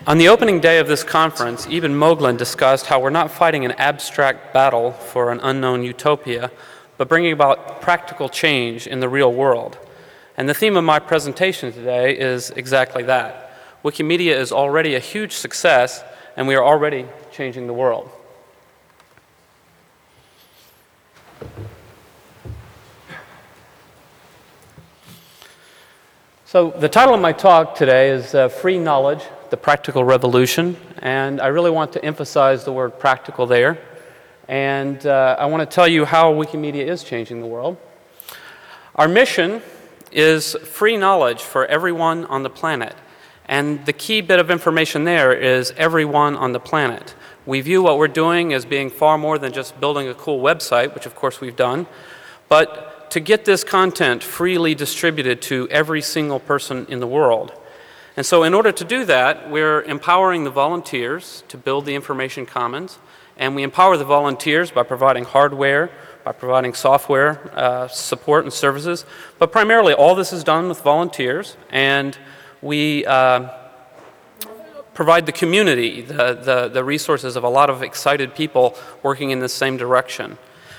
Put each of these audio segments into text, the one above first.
On the opening day of this conference, Eben Moglen discussed how we're not fighting an abstract battle for an unknown utopia, but bringing about practical change in the real world. And the theme of my presentation today is exactly that. Wikimedia is already a huge success, and we are already changing the world. So the title of my talk today is Free Knowledge, the Practical Revolution, and I really want to emphasize the word practical there. And I want to tell you how Wikimedia is changing the world. Our mission is free knowledge for everyone on the planet. And the key bit of information there is everyone on the planet. We view what we're doing as being far more than just building a cool website, which of course we've done, but to get this content freely distributed to every single person in the world. And so in order to do that, we're empowering the volunteers to build the information commons, and we empower the volunteers by providing hardware, by providing software support and services, but primarily all this is done with volunteers, and we provide the community, the resources of a lot of excited people working in the same direction.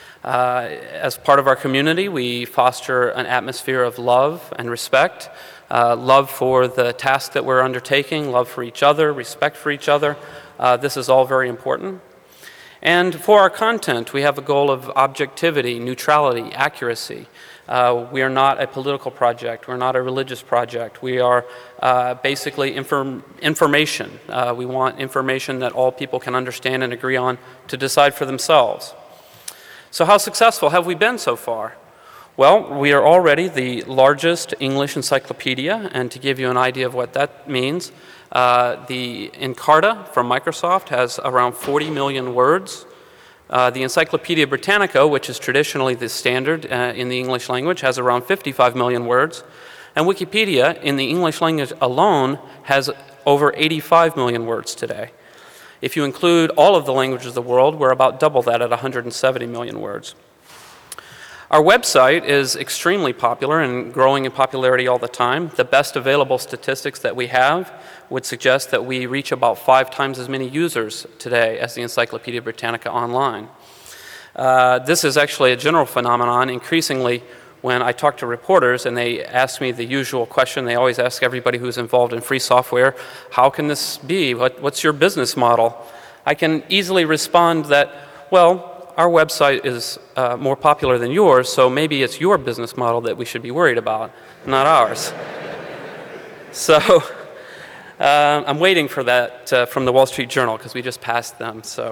As part of our community, we foster an atmosphere of love and respect, love for the task that we're undertaking, love for each other, respect for each other. This is all very important. And for our content, we have a goal of objectivity, neutrality, accuracy. We are not a political project. We're not a religious project. We are basically information. We want information that all people can understand and agree on to decide for themselves. So how successful have we been so far? Well, we are already the largest English encyclopedia, and to give you an idea of what that means, the Encarta from Microsoft has around 40 million words. The Encyclopedia Britannica, which is traditionally the standard in the English language, has around 55 million words. And Wikipedia, in the English language alone, has over 85 million words today. If you include all of the languages of the world, we're about double that at 170 million words. Our website is extremely popular and growing in popularity all the time. The best available statistics that we have would suggest that we reach about 5 times as many users today as the Encyclopedia Britannica online. This is actually a general phenomenon. Increasingly, when I talk to reporters and they ask me the usual question they always ask everybody who's involved in free software, how can this be? What's your business model? I can easily respond that, well, our website is more popular than yours, so maybe it's your business model that we should be worried about, not ours. So I'm waiting for that from the Wall Street Journal because we just passed them. So.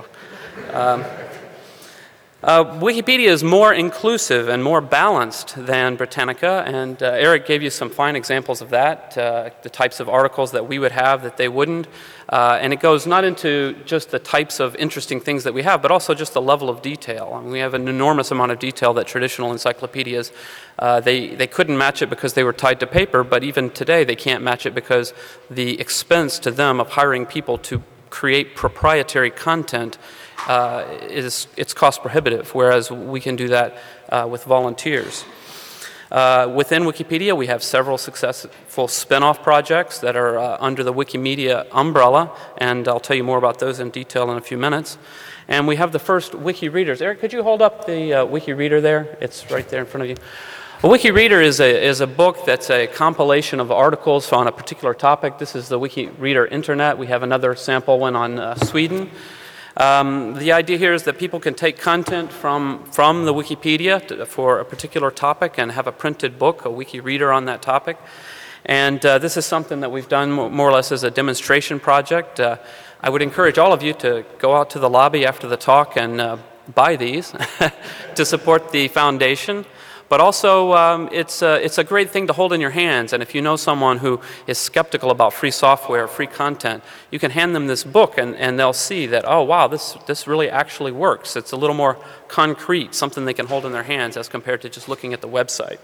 Wikipedia is more inclusive and more balanced than Britannica, and Eric gave you some fine examples of that, the types of articles that we would have that they wouldn't, and it goes not into just the types of interesting things that we have, but also just the level of detail. I mean, we have an enormous amount of detail that traditional encyclopedias, they couldn't match it because they were tied to paper, but even today they can't match it because the expense to them of hiring people to create proprietary content it's cost prohibitive, whereas we can do that with volunteers. Within Wikipedia, we have several successful spin-off projects that are under the Wikimedia umbrella, and I'll tell you more about those in detail in a few minutes. And we have the first Wiki Readers. Eric, could you hold up the Wiki Reader there? It's right there in front of you. A Wiki Reader is a book that's a compilation of articles on a particular topic. This is the Wiki Reader Internet. We have another sample one on Sweden. The idea here is that people can take content from the Wikipedia for a particular topic and have a printed book, a Wiki Reader on that topic. And this is something that we've done more or less as a demonstration project. I would encourage all of you to go out to the lobby after the talk and buy these to support the foundation. But also, it's a great thing to hold in your hands, and if you know someone who is skeptical about free software, free content, you can hand them this book, and they'll see that, oh, wow, this really actually works. It's a little more concrete, something they can hold in their hands as compared to just looking at the website.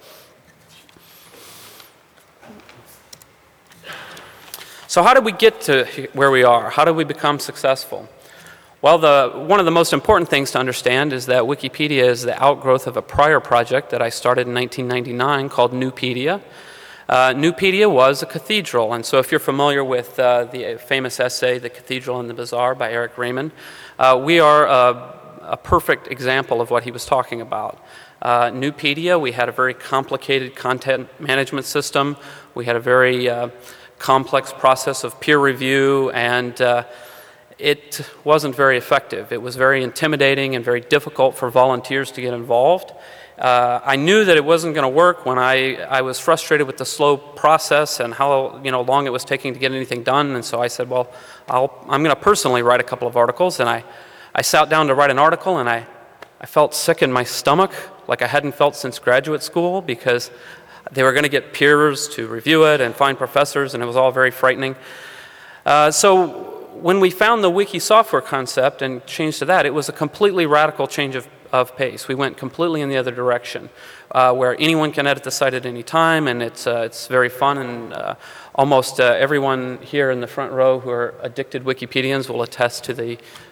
So how did we get to where we are? How did we become successful? Well, one of the most important things to understand is that Wikipedia is the outgrowth of a prior project that I started in 1999 called Nupedia. Nupedia was a cathedral, and so if you're familiar with the famous essay, The Cathedral and the Bazaar by Eric Raymond, we are a perfect example of what he was talking about. Nupedia, we had a very complicated content management system. We had a very complex process of peer review, and it wasn't very effective. It was very intimidating and very difficult for volunteers to get involved. I knew that it wasn't going to work when I was frustrated with the slow process and how long it was taking to get anything done, and so I said, well, I'm going to personally write a couple of articles, and I sat down to write an article, and I felt sick in my stomach, like I hadn't felt since graduate school, because they were going to get peers to review it and find professors, and it was all very frightening. So when we found the wiki software concept and changed to that, it was a completely radical change of pace. We went completely in the other direction, where anyone can edit the site at any time, and it's very fun, and almost everyone here in the front row who are addicted Wikipedians will attest to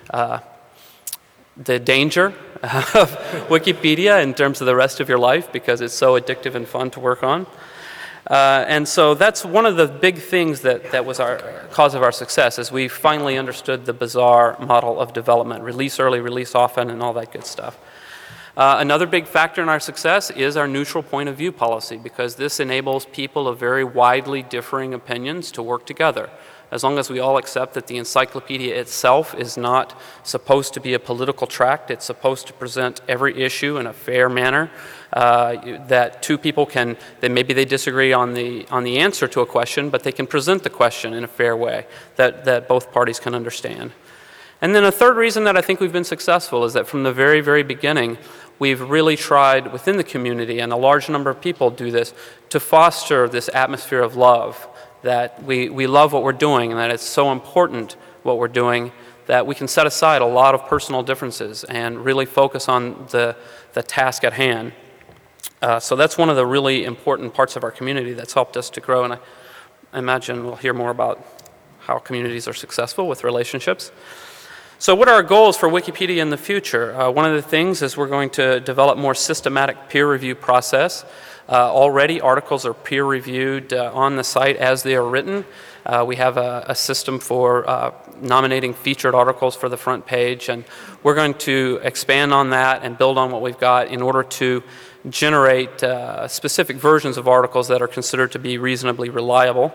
the danger of Wikipedia in terms of the rest of your life, because it's so addictive and fun to work on. And so that's one of the big things that was our cause of our success, is we finally understood the Bazaar model of development: release early, release often, and all that good stuff. Another big factor in our success is our neutral point of view policy, because this enables people of very widely differing opinions to work together. As long as we all accept that the encyclopedia itself is not supposed to be a political tract, it's supposed to present every issue in a fair manner, that two people maybe they disagree on the answer to a question, but they can present the question in a fair way that both parties can understand. And then a third reason that I think we've been successful is that from the very, very beginning, we've really tried within the community, and a large number of people do this, to foster this atmosphere of love, that we love what we're doing, and that it's so important what we're doing that we can set aside a lot of personal differences and really focus on the task at hand. So that's one of the really important parts of our community that's helped us to grow, and I imagine we'll hear more about how communities are successful with relationships. So what are our goals for Wikipedia in the future? One of the things is we're going to develop more systematic peer review process. Already articles are peer reviewed on the site as they are written. We have a system for nominating featured articles for the front page, and we're going to expand on that and build on what we've got in order to generate specific versions of articles that are considered to be reasonably reliable.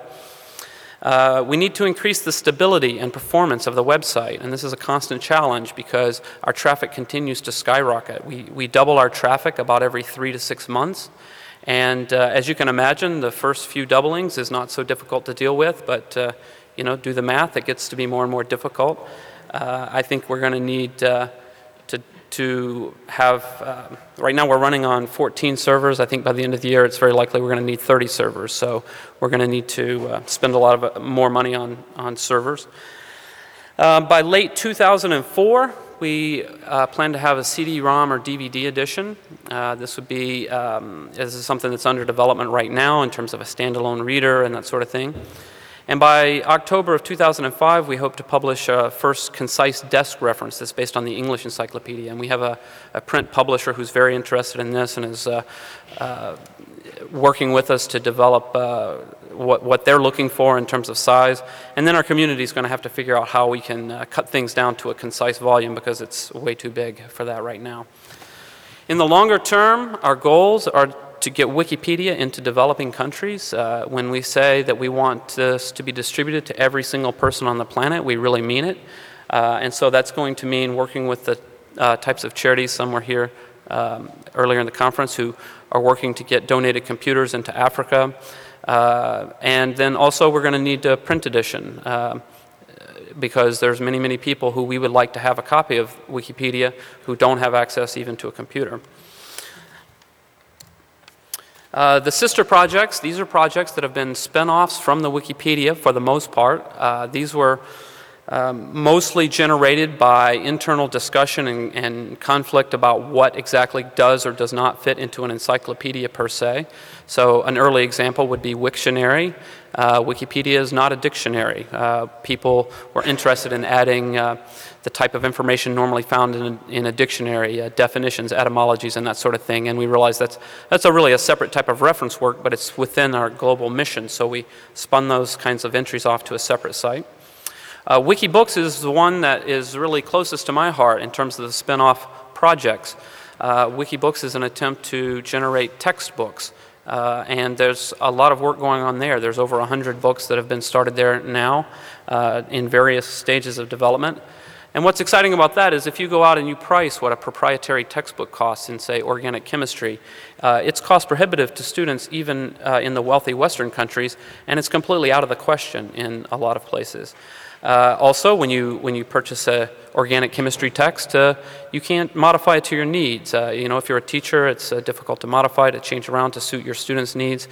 We need to increase the stability and performance of the website, and this is a constant challenge because our traffic continues to skyrocket. We double our traffic about every 3 to 6 months, and as you can imagine, the first few doublings is not so difficult to deal with, but do the math, it gets to be more and more difficult. I think we're going to need to have, right now we're running on 14 servers. I think by the end of the year it's very likely we're going to need 30 servers. So we're going to need to spend a lot of more money on servers. By late 2004, we plan to have a CD-ROM or DVD edition. This would be, this is something that's under development right now in terms of a standalone reader and that sort of thing. And by October of 2005, we hope to publish a first concise desk reference that's based on the English Encyclopedia. And we have a print publisher who's very interested in this and is working with us to develop what they're looking for in terms of size. And then our community is going to have to figure out how we can cut things down to a concise volume because it's way too big for that right now. In the longer term, our goals are to get Wikipedia into developing countries. When we say that we want this to be distributed to every single person on the planet, we really mean it. And so that's going to mean working with the types of charities, some were here earlier in the conference, who are working to get donated computers into Africa. And then also we're going to need a print edition because there's many, many people who we would like to have a copy of Wikipedia who don't have access even to a computer. The sister projects, these are projects that have been spin-offs from the Wikipedia for the most part. These were mostly generated by internal discussion and conflict about what exactly does or does not fit into an encyclopedia per se. So an early example would be Wiktionary. Wikipedia is not a dictionary. People were interested in adding the type of information normally found in a dictionary, definitions, etymologies, and that sort of thing. And we realized that's really a separate type of reference work, but it's within our global mission. So we spun those kinds of entries off to a separate site. Wikibooks is the one that is really closest to my heart in terms of the spin-off projects. Wikibooks is an attempt to generate textbooks. And there's a lot of work going on there. There's over 100 books that have been started there now in various stages of development. And what's exciting about that is if you go out and you price what a proprietary textbook costs in, say, organic chemistry, it's cost prohibitive to students even in the wealthy Western countries, and it's completely out of the question in a lot of places. Also, when you purchase an organic chemistry text, you can't modify it to your needs. If you're a teacher, it's difficult to modify, to change around to suit your students' needs.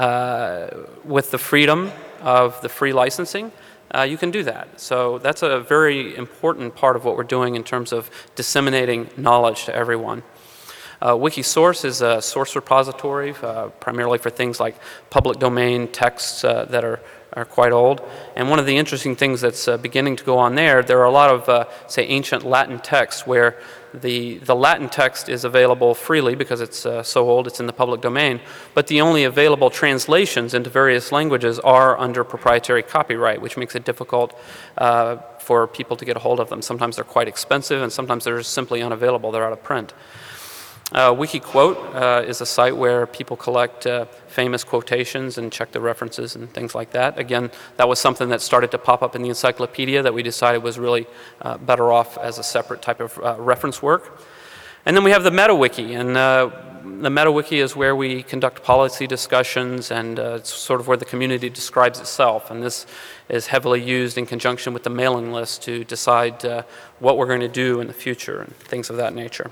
With the freedom of the free licensing, you can do that. So that's a very important part of what we're doing in terms of disseminating knowledge to everyone. Wikisource is a source repository primarily for things like public domain texts that are quite old. And one of the interesting things that's beginning to go on there are a lot of, say, ancient Latin texts where the Latin text is available freely because it's so old, it's in the public domain, but the only available translations into various languages are under proprietary copyright, which makes it difficult for people to get a hold of them. Sometimes they're quite expensive, and sometimes they're just simply unavailable. They're out of print. Wikiquote is a site where people collect famous quotations and check the references and things like that. Again, that was something that started to pop up in the encyclopedia that we decided was really better off as a separate type of reference work. And then we have the MetaWiki, and the MetaWiki is where we conduct policy discussions, and it's sort of where the community describes itself. And this is heavily used in conjunction with the mailing list to decide what we're going to do in the future and things of that nature.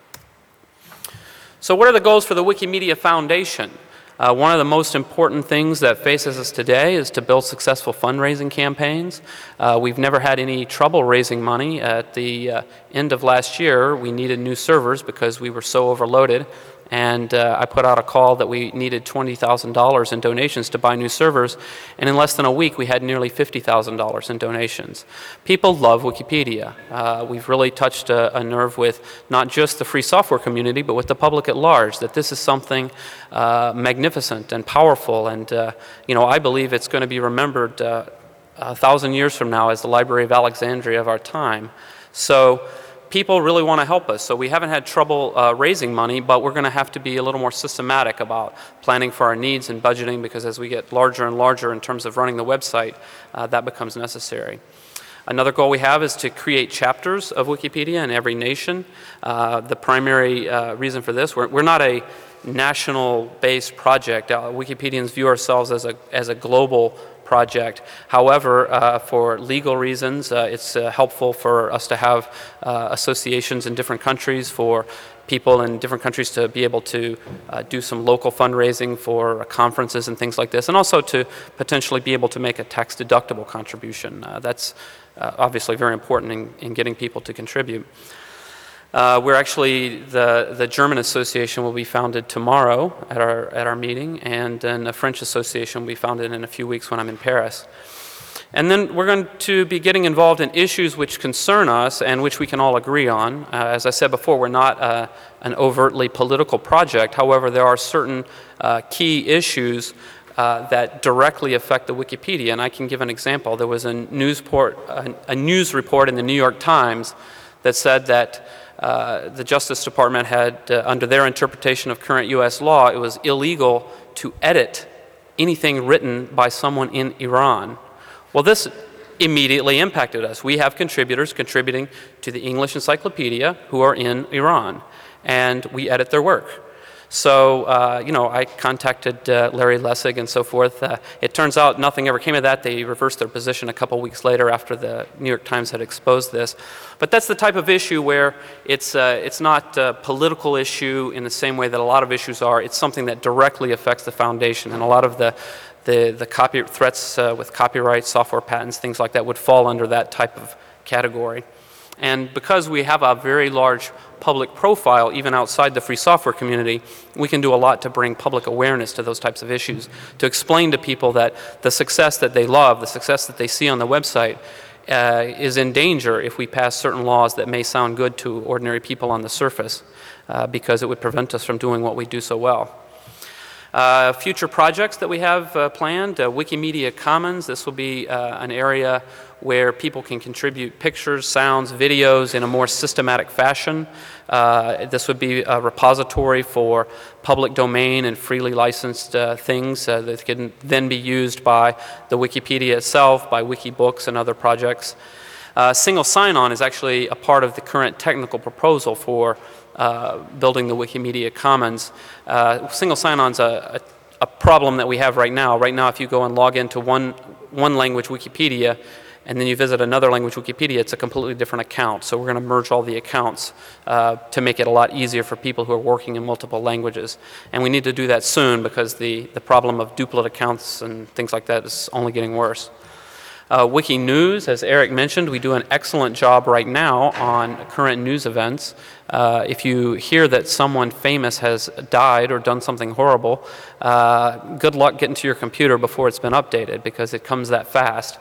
So what are the goals for the Wikimedia Foundation? One of the most important things that faces us today is to build successful fundraising campaigns. We've never had any trouble raising money. At the end of last year, we needed new servers because we were so overloaded. And I put out a call that we needed $20,000 in donations to buy new servers, and in less than a week we had nearly $50,000 in donations. People love Wikipedia. We've really touched a nerve with not just the free software community, but with the public at large, that this is something magnificent and powerful, and I believe it's going to be remembered 1,000 years from now as the Library of Alexandria of our time. So people really want to help us, so we haven't had trouble raising money, but we're going to have to be a little more systematic about planning for our needs and budgeting, because as we get larger and larger in terms of running the website, that becomes necessary. Another goal we have is to create chapters of Wikipedia in every nation. The primary reason for this, we're not a national-based project. Wikipedians view ourselves as a global project. However, for legal reasons, it's helpful for us to have associations in different countries, for people in different countries to be able to do some local fundraising for conferences and things like this, and also to potentially be able to make a tax-deductible contribution. That's obviously very important in getting people to contribute. We're actually, the German association will be founded tomorrow at our meeting, and then a French association will be founded in a few weeks when I'm in Paris. And then we're going to be getting involved in issues which concern us and which we can all agree on. As I said before, we're not an overtly political project. However, there are certain key issues that directly affect the Wikipedia, and I can give an example. There was a news report in the New York Times that said that the Justice Department had, under their interpretation of current U.S. law, it was illegal to edit anything written by someone in Iran. Well, this immediately impacted us. We have contributors contributing to the English Encyclopedia who are in Iran, and we edit their work. So, I contacted Larry Lessig and so forth. It turns out nothing ever came of that. They reversed their position a couple weeks later after the New York Times had exposed this. But that's the type of issue where it's not a political issue in the same way that a lot of issues are. It's something that directly affects the foundation, and a lot of the the threats with copyright, software patents, things like that would fall under that type of category. And because we have a very large public profile, even outside the free software community, we can do a lot to bring public awareness to those types of issues, to explain to people that the success that they love, the success that they see on the website, is in danger if we pass certain laws that may sound good to ordinary people on the surface, because it would prevent us from doing what we do so well. Future projects that we have planned, Wikimedia Commons. This will be an area where people can contribute pictures, sounds, videos in a more systematic fashion. This would be a repository for public domain and freely licensed things that can then be used by the Wikipedia itself, by Wikibooks and other projects. Single sign-on is actually a part of the current technical proposal for building the Wikimedia Commons. Single sign-on's a problem that we have right now. Right now, if you go and log into one language Wikipedia, and then you visit another language Wikipedia, it's a completely different account. So we're going to merge all the accounts to make it a lot easier for people who are working in multiple languages. And we need to do that soon because the problem of duplicate accounts and things like that is only getting worse. Wiki News, as Eric mentioned, we do an excellent job right now on current news events. If you hear that someone famous has died or done something horrible, good luck getting to your computer before it's been updated because it comes that fast.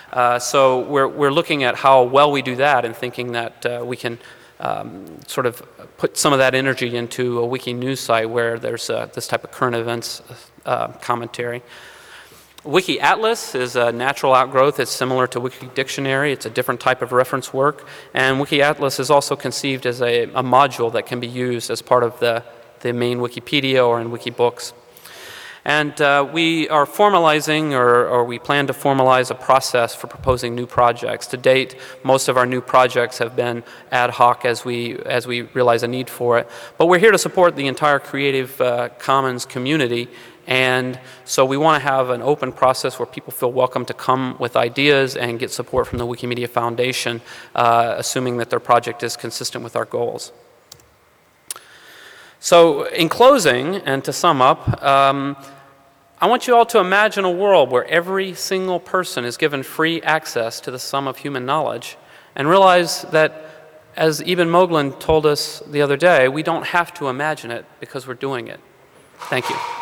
So we're looking at how well we do that and thinking that we can sort of put some of that energy into a Wiki News site where there's this type of current events commentary. Wiki Atlas is a natural outgrowth. It's similar to Wiki Dictionary. It's a different type of reference work. And Wiki Atlas is also conceived as a module that can be used as part of the main Wikipedia or in Wikibooks. And we are formalizing, or we plan to formalize a process for proposing new projects. To date, most of our new projects have been ad hoc as we realize a need for it. But we're here to support the entire Creative Commons community. And so we want to have an open process where people feel welcome to come with ideas and get support from the Wikimedia Foundation, assuming that their project is consistent with our goals. So in closing, and to sum up, I want you all to imagine a world where every single person is given free access to the sum of human knowledge, and realize that, as Eben Moglen told us the other day, we don't have to imagine it because we're doing it. Thank you.